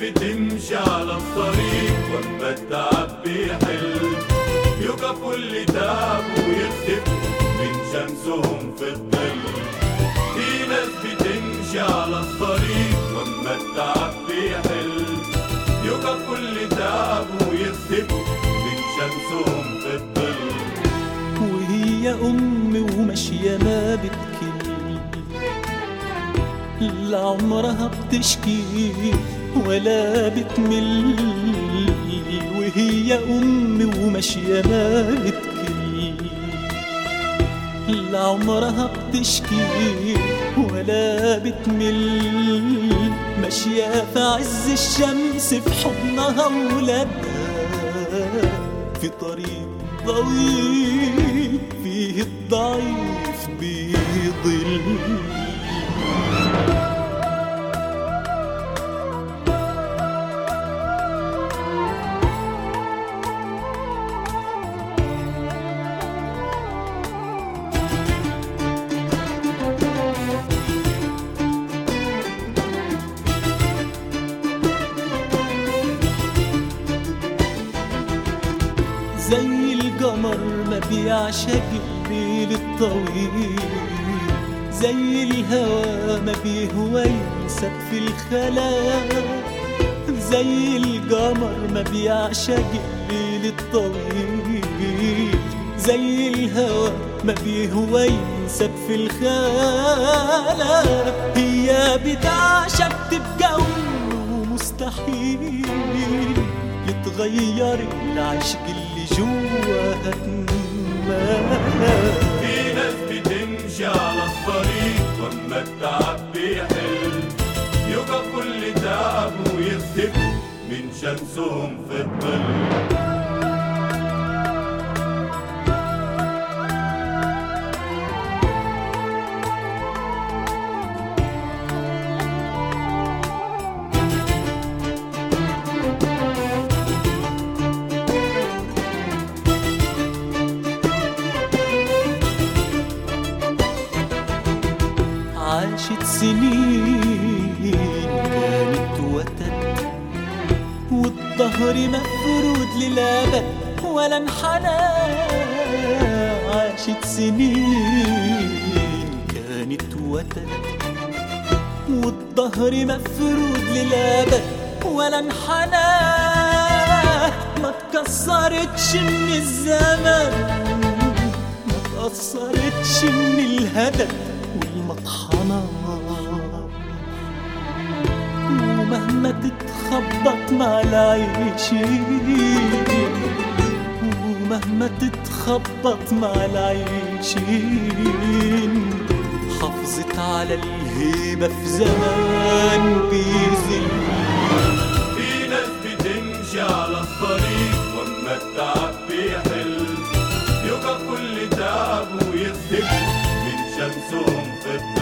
بتمشي على الطريق واما التعب بيحل، يقفوا اللي تعبوا ويختفوا من شمسهم في الظل. في ناس بتمشي على الطريق واما التعب بيحل، يقفوا اللي تعبوا ويختفوا من شمسهم في الظل. وهي وماشية ما بتكل، لا عمرها بتشكي ولا بتمل. وهي وماشية ما بتكل، لا عمرها بتشكي ولا بتمل. ماشية في عز الشمس في حضنها ولادها، في طريق طويل فيه الضعيف بيضل. زي القمر ما بيعشق الليل الطويل، زي الهوى ما بيهوى ينسب في الخلاء. زي القمر ما بيعشق الليل الطويل، زي الهوى ما بيهوى ينسب في الخلاء. هي بتعشق تبقى ومستحيل يتغير العشق اللي جواها تماما. في ناس بتمشي على الطريق واما التعب بيحل، يقفوا اللي تعبوا ويختفوا من شمسهم في الظل. عاشت سنين كانت وتد، والظهر مفرود للأبد ولا انحنى. عاشت سنين كانت وتد، والظهر مفرود للأبد ولا انحنى. ما تكسرتش من الزمن، ما تأثرتش من الهدف والمطحنة. ومهما تتخبط مع العيشين، ومهما تتخبط مع العيشين، حافظت على الهيبة في زمان بيزل. في ناس بتمشي على الطريق واما التعب بيحل، يقفوا اللي تعبوا ويختفوا من شمسهم في الظل.